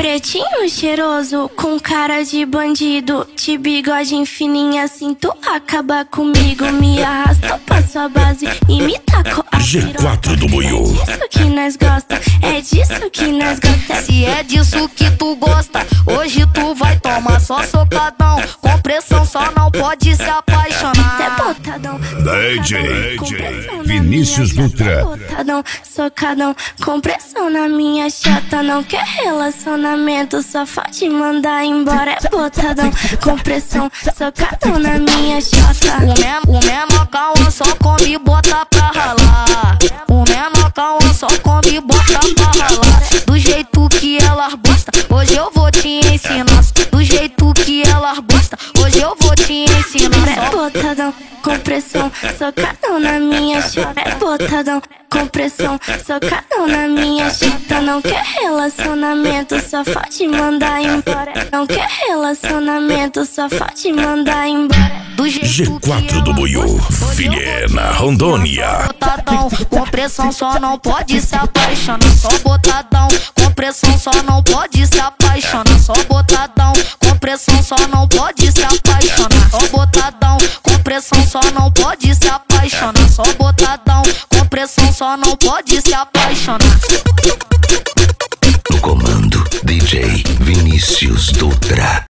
Pretinho cheiroso, com cara de bandido, de bigode fininha assim, tu acaba comigo. Me arrasta pra sua base e me taco a G4 do Buiú. É disso que nós gosta, é disso que nós gosta. Se é disso que tu gosta, hoje tu vai tomar só socadão. Com pressão só não pode se apaixonar. Cê botadão, DJ com pressão na Vinícius minha Dutra. chata. Botadão, socadão, com pressão na minha chata. Não quer relacionamento, só pode mandar embora. É botadão, com pressão, socadão na minha chata. O menor calma só come e bota pra ralar. O menor calma só come e bota pra ralar. Do jeito que elas gosta, hoje eu vou te ensinar. Do jeito que elas gosta, hoje eu vou te ensinar. É botadão, com pressão, socadão na minha chata. É botadão, com pressão, socadão na minha chata. Não quer relacionamento, só pode mandar embora. Não quer relacionamento, só pode mandar embora. Do jeito G4 do Buiú, Vilhena, Rondônia. Botadão, com pressão só não pode se apaixonar. Só botadão, com pressão só não pode se apaixonar. Só botadão, com pressão só não pode se apaixonar. Só botadão, com pressão só não pode se apaixonar. Só botadão, com pressão só não pode se apaixonar. No comando, DJ Vinícius Dutra.